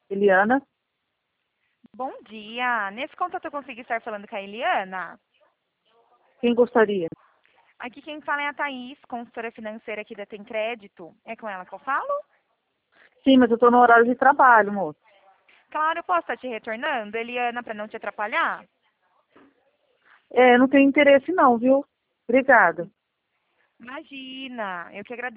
Eliana, Bom dia. Nesse contato eu consegui estar falando com a Eliana. quem gostaria? Aqui quem fala é a Thaís, consultora financeira aqui da Tem Crédito. É com ela que eu falo? Sim, mas eu estou no horário de trabalho, moço. Claro, eu posso estar te retornando, Eliana, para não te atrapalhar? Não tenho interesse não, viu? Obrigada. Imagina, eu que agradeço.